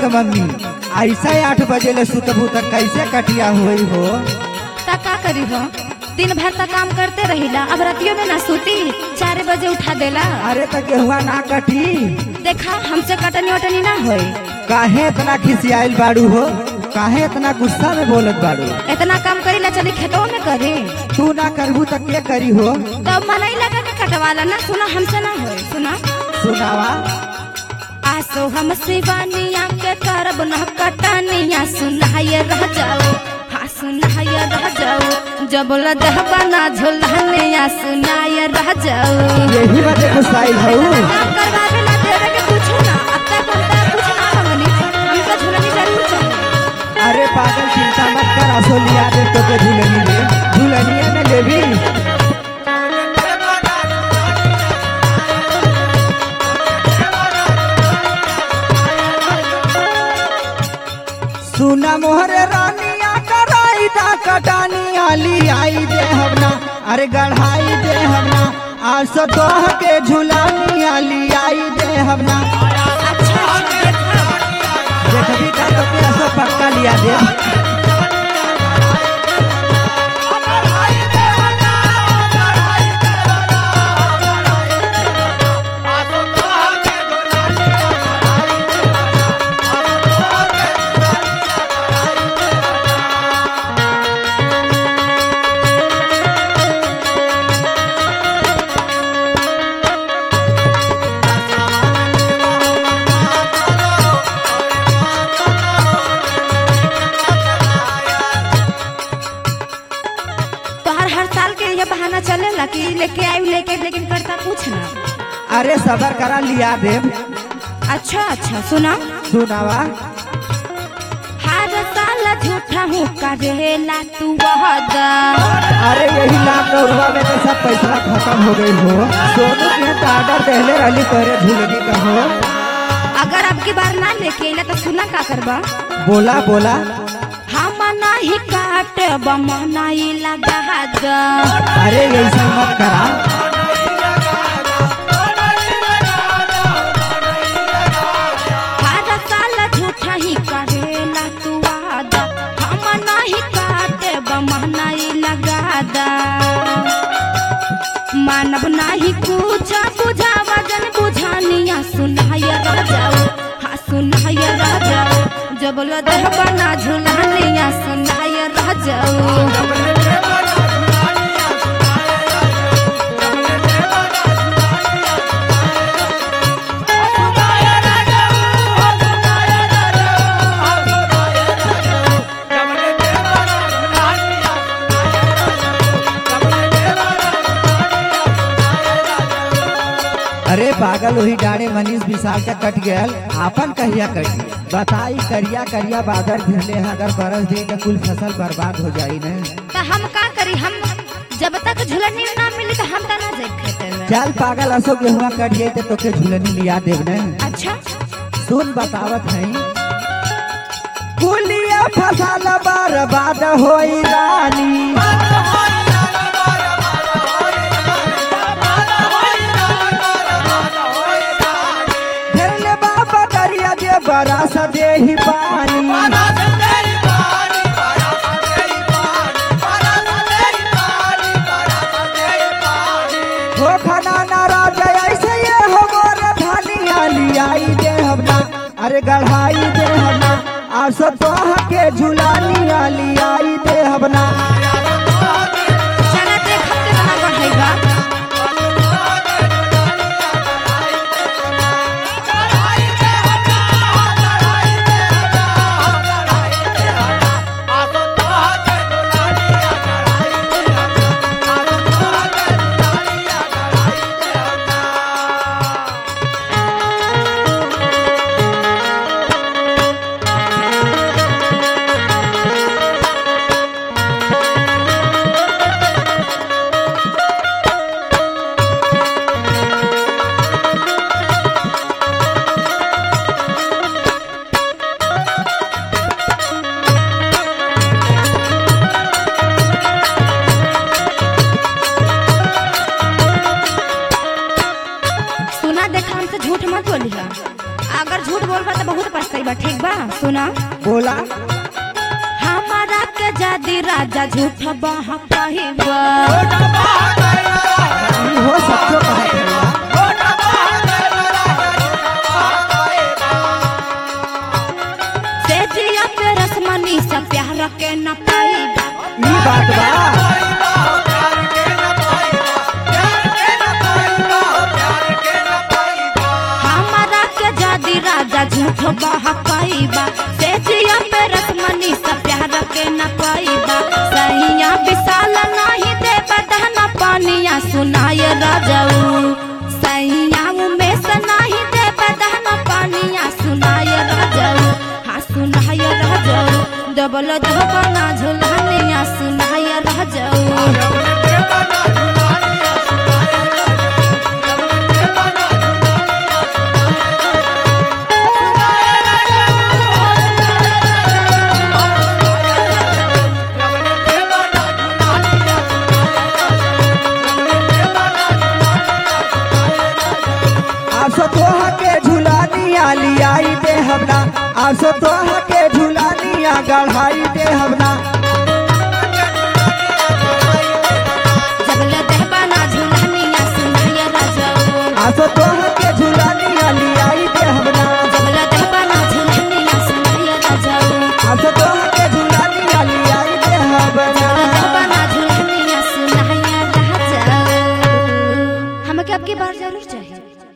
के मम्मी ऐसा 8 बजे ले सुतबू तक कैसे कटिया हुई हो? ता का करी हो, दिन भर तक काम करते रहिला, अब रातियों में ना सूती 4 बजे उठा देला। अरे तो गेहुआ ना कटी? देखा हमसे कटनी वटनी ना होई। काहे इतना खिसियाइल बाड़ू हो? काहे इतना गुस्सा में बोलत बाड़ू? इतना काम करीला चली खेतों में करे। तू ना करबू तो के करी हो? तो मनई लगा के कटवाला ना, सुना हमसे ना होई। सुना सुनावा। आसो हम शिवानिया के करब न कटनिया, सुनाए रह जाओ, हाँ सुनाए रह जाओ, जब लदहबा ना झुलनिया सुनाए रह जाओ। यही वजह गुस्साइल हो? करवावे ना देवे के पूछो ना, अब तक बोलता कुछ ना मंगनी, हमका झुलनी जरूर चाहिए। अरे पागल चिंता मत कर, असो लिया दे तो के झुलनी दे, झुलनिया में लेवी। सुना मोहरे रानिया कराई दा कटानी आली आई दे हमना, अरे गढ़ाई दे हमना, आज सो तोह के झुलानी आली आई दे हमना। देखबी का तो के असो पक्का लिया दे। बहाना चलेला कि लेके आई लेके, लेकिन करता कुछ ना। अरे सबर करा लिया दे। अच्छा अच्छा सुना। सुनावा। हर साल झूठा हूँ करेला तू वादा। अरे यही लाख रुपया में तो सब पैसा खत्म हो गई हो। सोनू के तो ऑर्डर देले रहली करे झुलनी का हो। अगर अब की बार ना लेके आइला तो सुना का करबा? बोला बोला। हम नहीं काटे बमनाई लगा द। अरे ऐसा मत करा। हर साल झूठा ही करेला तू वादा, हम नहीं काटे बमनाई लगा द। मानव नहीं कुछ बुझा वजन बुझानिया सुनाया रह जाओ, हाँ सुनाया रह जाओ, जब लदहबा ना झुलानिया सुनाया रह जाओ। अरे पागल वही डाड़े मनीष विशाल का कट गया, आपन कहिया कटी? बताई करिया करिया बादल घिरले, अगर बरस दे तो कुल फसल बर्बाद हो जाई न। तो हम का करी, हम जब तक झुलनी ना मिली तो हम ना जाए खेते में। चल पागल असो गेहुआ कट जाए तो तोके झुलनी लिया देव न। अच्छा सुन बतावत है। कुलिया फसल बर्बाद होई रानी, बरस दे ही पानी, हो खाना नाराज ऐसे ये हो मोर धानिया लियाई दे हमना, अरे गढ़ाई दे हमना, आज सो तोह के झुलानिया लियाई दे हमना। चला देख हफ्ते बना बढ़ेगा। सुना बोला हमारा के जादी राजा झूठ बह कहिबा हो सच्चो कहत रहिया से जिया पे रसमनी से प्यार के न पाइबा ई बात बा हमारा के जादी राजा झूठ बह कहिबा से जिया पे रसमनी से प्यार के न पाइबा सैया विशाल नहीं दे बदहना पानिया सुनाय राजाऊ सैया में से नहीं दे बदहना पानिया सुनाय राजाऊ हाँ सुनाय राजाऊ डबल धबना झुलनिया सुनाय राजाऊ आसो तोहा के झुलानिया लियाई दे हमना आसो तोहा के झुलानिया गढ़ाई दे हमना जबल दहबाना झुलनिया सुनाय राजाऊ आसो तोहा के झुलानिया लियाई दे हमना जबल दहबाना झुलनिया सुनाय राजाऊ आसो तोहा के झुलानिया लियाई दे हमना दहबाना झुलनिया सुनाय राजाऊ हमके आपकी बार जरूर चाहिए।